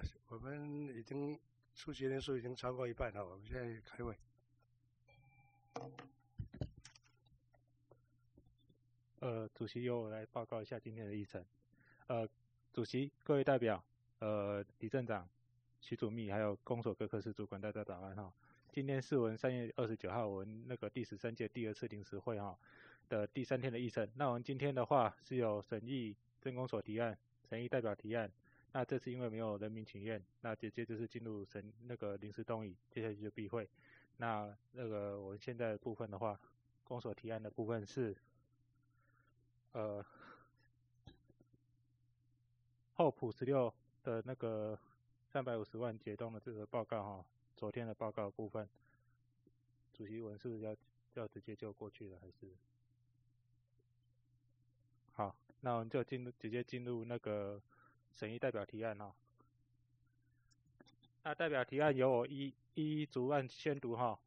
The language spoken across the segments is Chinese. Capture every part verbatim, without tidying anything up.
我们已经出席人数已经超过一半了，我们现在开会。 呃，主席由我来报告一下今天的议程。呃，主席、各位代表、呃，李镇长、徐主秘还有公所各科室主管，大家早安哈。今天是我们三月二十九号我们那个第十三届第二次临时会哈的第三天的议程。那我们今天的话是有审议镇公所提案、审议代表提案。那这次因为没有人民请愿，那直接就是进入审那个临时动议，接下去就闭会。那那个我们现在的部分的话，公所提案的部分是。呃，后埔十六的那个三百五十万解冻的这个报告哈，昨天的报告的部分，主席文是不是要要直接就过去了还是？好，那我们就进入直接进入那个审议代表提案哈。那代表提案由我一一一逐案宣读哈。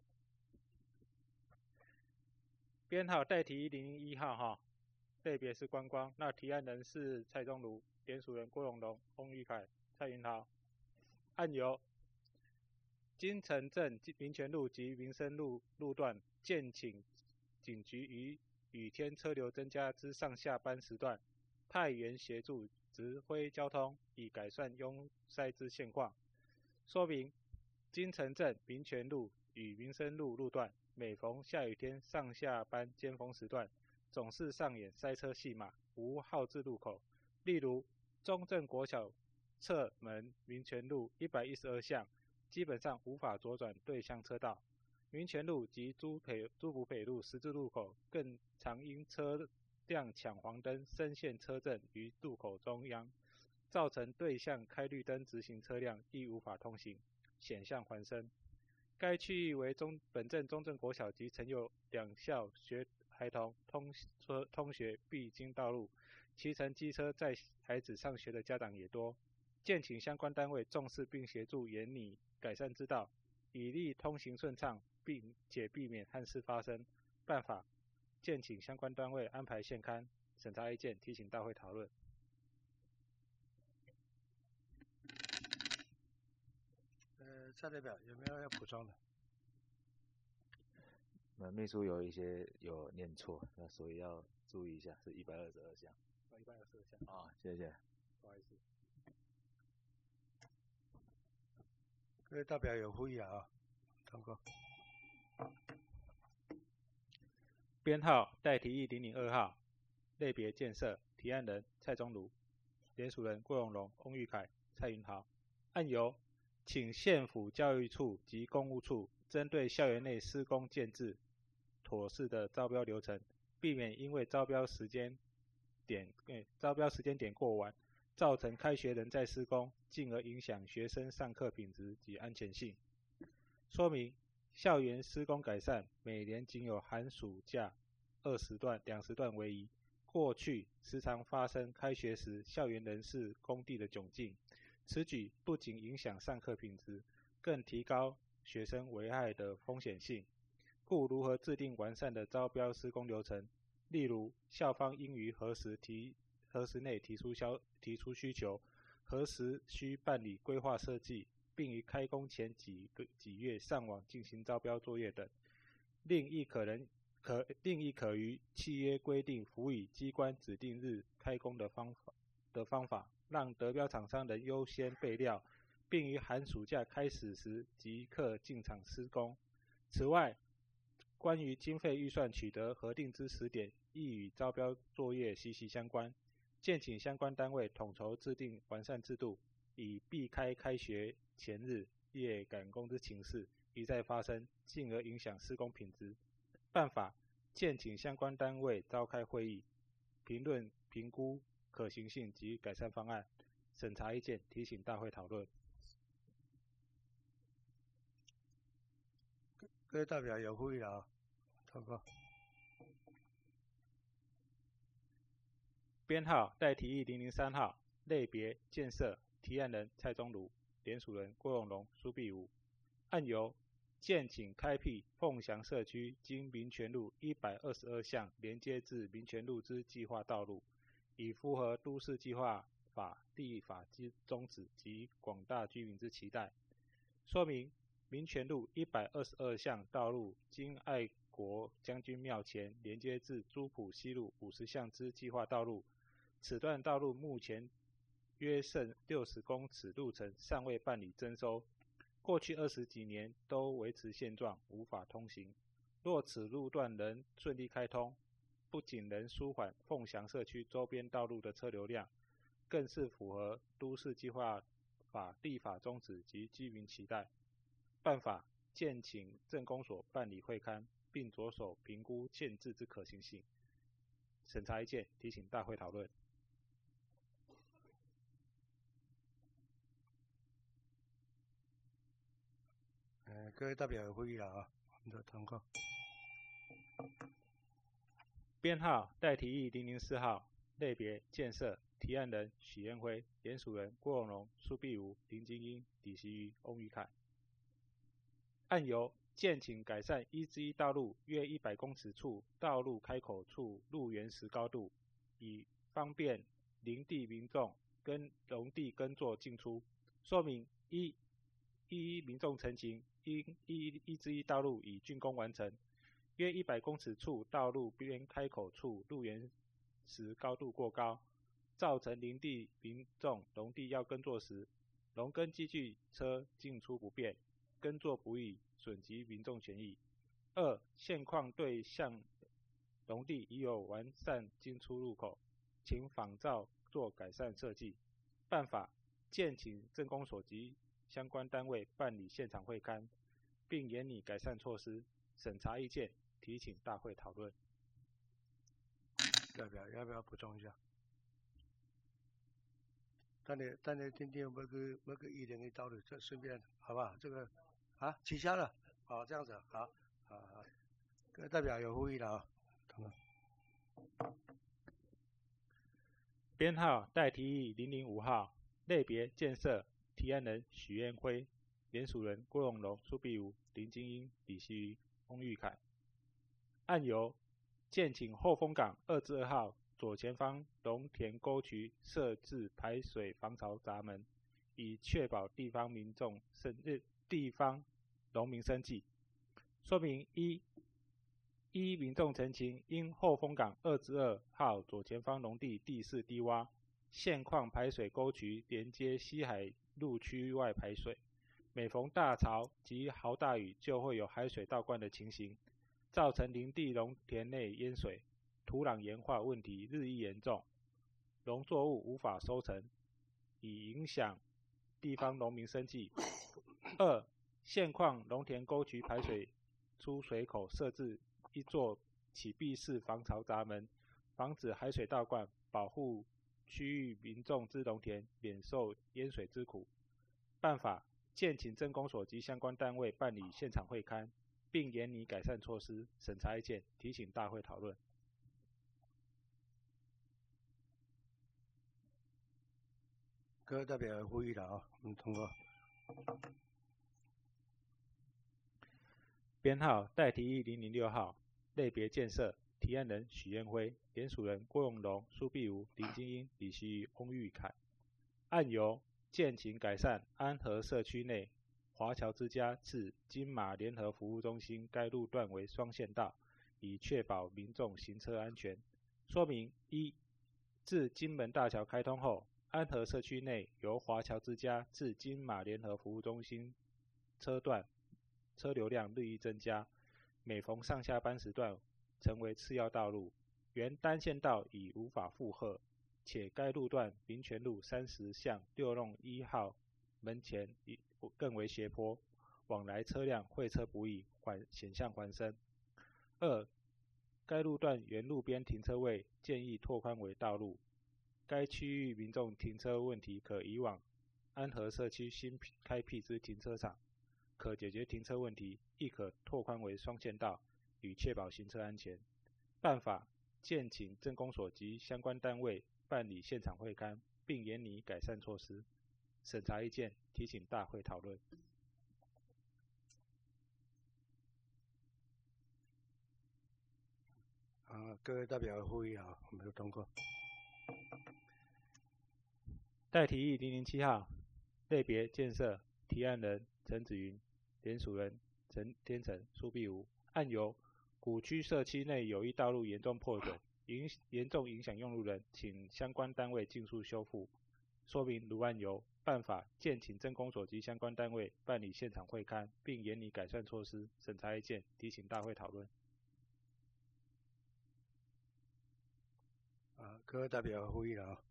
编号代题一零零一号哈。类别是观光，那提案人是蔡宗儒，联署人郭永龙、翁玉凯、蔡云豪。案由：金城镇民权路及民生路路段建请警局于雨天车流增加之上下班时段，派员协助指挥交通，以改善拥塞之现况。说明：金城镇民权路与民生路路段，每逢下雨天上下班尖峰时段，总是上演塞车戏码，无号志路口。例如，中正国小侧门民权路一百一十二巷，基本上无法左转对向车道。民权路及朱北朱埔北路十字路口，更常因车辆抢黄灯，深陷车阵于路口中央，造成对向开绿灯直行车辆亦无法通行，险象环生。该区域为中本镇中正国小及陈幼两校学孩童通车通学必经道路，骑乘机车载孩子上学的家长也多，建请相关单位重视并协助研拟改善之道，以利通行顺畅，并且避免憾事发生。办法：建请相关单位安排现刊，审查意见提请大会讨论。 呃，蔡代表有没有要补充的？ 那秘书有一些有念错，那所以要注意一下，是一百二十二项。 哦，一百二十二项。 啊，谢谢。 不好意思。 各位代表有呼吁啊，通过。 编号代题一零零二号，类别建设，提案人蔡宗儒，联署人郭永龙、翁玉凯、蔡云豪。案由：请县府教育处及公务处针对校园内施工建制妥适的招标流程，避免因为招标时间点、欸、招标时间点过晚，造成开学仍在施工，进而影响学生上课品质及安全性。说明：校园施工改善每年仅有寒暑假二十段、两十段为宜，过去时常发生开学时校园仍是工地的窘境。此举不仅影响上课品质，更提高学生危害的风险性。故如何制定完善的招标施工流程？例如，校方应于何时提何时内提出消提出需求，何时需办理规划设计，并于开工前几个几月上网进行招标作业等。另亦可能可另亦可于契约规定辅以机关指定日开工的方法的方法，让得标厂商能优先备料，并于寒暑假开始时即刻进场施工。此外，关于经费预算取得核定之时点，亦与招标作业息息相关。建请相关单位统筹制定完善制度，以避开开学前日夜赶工之情势一再发生，进而影响施工品质。办法：建请相关单位召开会议，评论评估可行性及改善方案，审查意见提请大会讨论。 各位代表有呼吁了啊，通过。 编号代题一零零三号，类别建设，提案人蔡宗儒，联署人郭永龙、苏必武。案由：建请开辟凤翔社区经民权路一百二十二巷连接至民权路之计划道路，以符合都市计划法立法之宗旨及广大居民之期待。说明民权路一百二十二巷道路经爱国将军庙前连接至朱浦西路五十巷之计划道路，此段道路目前约剩六十公尺路程尚未办理征收，过去二十几年都维持现状，无法通行。若此路段能顺利开通，不仅能舒缓凤翔社区周边道路的车流量，更是符合都市计划法立法宗旨及居民期待。办法建请政工所办理会勘，并着手评估建制之可行性。审查意见提请大会讨论。 呃，各位代表有会议了啊，我们的通过。 编号待提议零零四号，类别建设，提案人许彦辉，联署人郭永荣、苏碧如、林金英、李习瑜、翁玉凯。案由建请改善一之一道路约一百公尺处道路开口处路缘石高度，以方便林地民众跟农地耕作进出。说明一，一民众陈情，因一一之一道路已竣工完成，约一百公尺处道路边开口处路缘石高度过高，造成林地民众农地要耕作时，农耕机具车进出不便，耕作不易，损及民众权益。二、现况对向农地已有完善进出入口，请仿照做改善设计。办法建请政工所及相关单位办理现场会勘，并研拟改善措施。审查意见提请大会讨论。 代表要不要补充一下？等你等你听听某个某个一零一道路，这顺便好不好？这个啊取消了，好这样子，好，好好，各位代表有会议了啊，同编号待提议零零五号，类别建设，提案人许彦辉，联署人郭永荣、苏碧如、林金英、李习瑜、翁玉凯。案由建请后丰港二至二号左前方农田沟渠设置排水防潮闸门，以确保地方民众生地方农民生计。说明一，一民众陈情，因后丰港二至二号左前方农地地势低洼，现况排水沟渠连接西海路区外排水，每逢大潮及豪大雨就会有海水倒灌的情形，造成林地农田内淹水，土壤盐化问题日益严重，农作物无法收成，以影响地方农民生计。二、现况农田沟渠排水出水口设置一座起闭式防潮闸门，防止海水倒灌，保护区域民众之农田免受淹水之苦。办法建请政工所及相关单位办理现场会勘，并研拟改善措施。审查意见提请大会讨论。 各位代表有会议了啊，我们通过。 编号待提议零零六号，类别建设，提案人许彦辉，联署人郭永荣、苏碧如、林金英、李习瑜、翁玉凯。案由建请改善安和社区内华侨之家至金马联合服务中心该路段为双线道，以确保民众行车安全。说明一，自金门大桥开通后，安和社区内由华侨之家至金马联合服务中心车段车流量日益增加，每逢上下班时段成为次要道路，原单线道已无法负荷，且该路段民权路三十巷六弄一号门前更为斜坡，往来车辆会车不易，缓险象环生。二、该路段原路边停车位建议拓宽为道路，该区域民众停车问题可移往安和社区新开辟之停车场，可解决停车问题，亦可拓宽为双线道，以确保行车安全。办法建请政工所及相关单位办理现场会勘，并研拟改善措施。审查意见提请大会讨论。 啊，各位代表有会议啊，我们就通过。 代提议零零七号，类别建设，提案人陈子云，联署人陈天成、苏碧如。案由古区社区内有一道路严重破损，影严重影响用路人，请相关单位尽速修复。说明如案由，办法建请政工所及相关单位办理现场会勘，并研拟改善措施，审查意见提请大会讨论。 啊，各位代表会议了啊。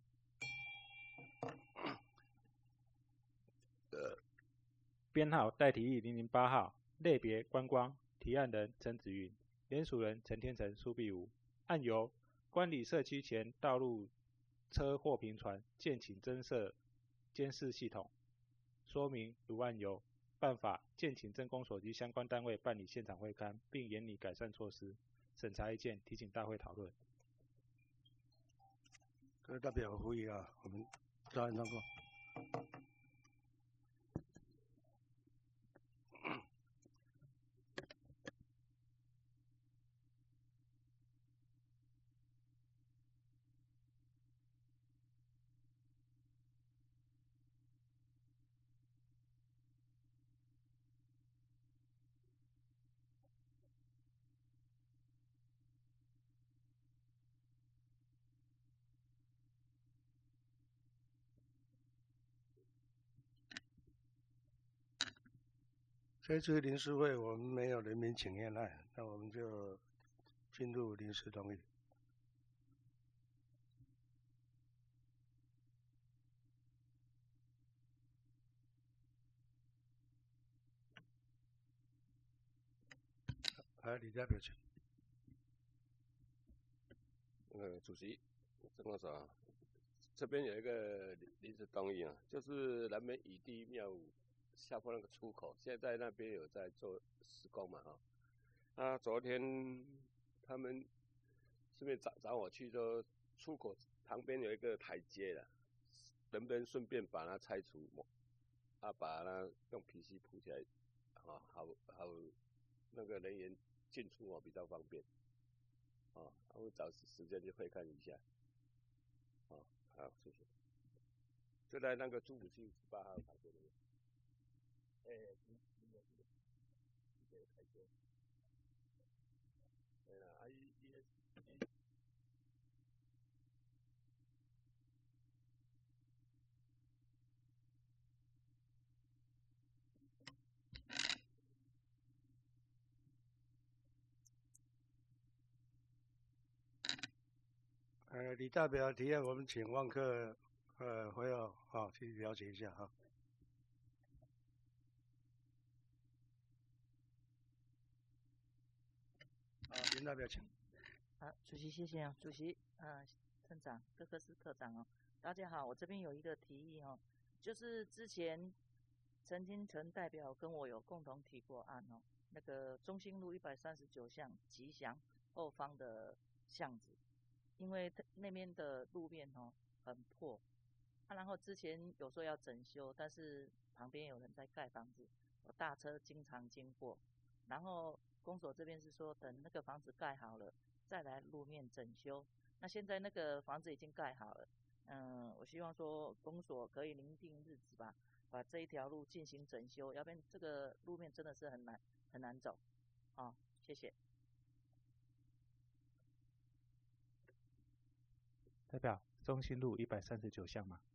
编号代提议零零八号，类别观光，提案人陈子云，联署人陈天成、苏碧如。案由观礼社区前道路车货平传，建请增设监视系统。说明如案由，办法建请政工所及相关单位办理现场会勘，并研拟改善措施，审查意见提请大会讨论。 各位代表会议啊，我们照案通过。这次临时会我们没有人民请愿案，那我们就进入临时动议。来，李代表请。 呃，主席，郑公所，这边有一个临时动议啊，就是南门乙地庙宇下坡那个出口，现在那边有在做施工嘛啊。那昨天他们顺便找找我去，说出口旁边有一个台阶了，能不能顺便把它拆除，啊，把它用 P C 铺起来，啊，好好那个人员进出哦比较方便。哦，我们找时间去会看一下。哦，好，谢谢。就在那个朱府区十八号旁边那个。哎，你你有这个这个台阶。对了，啊，伊伊个。 呃，李代表提案，我们请万科呃回后啊去了解一下哈。啊，林代表请。 好，主席谢谢啊，主席啊，村长、各科室科长哦，大家好，我这边有一个提议哦，就是之前陈金城代表跟我有共同提过案哦，那个中兴路一百三十九巷吉祥后方的巷子。因为那边的路面哦很破，啊，然后之前有说要整修，但是旁边有人在盖房子，我大车经常经过，然后公所这边是说等那个房子盖好了再来路面整修，那现在那个房子已经盖好了，嗯，我希望说公所可以拟定日子吧，把这一条路进行整修，要不然这个路面真的是很难很难走，好，谢谢。 代表中兴路一百三十九巷吗？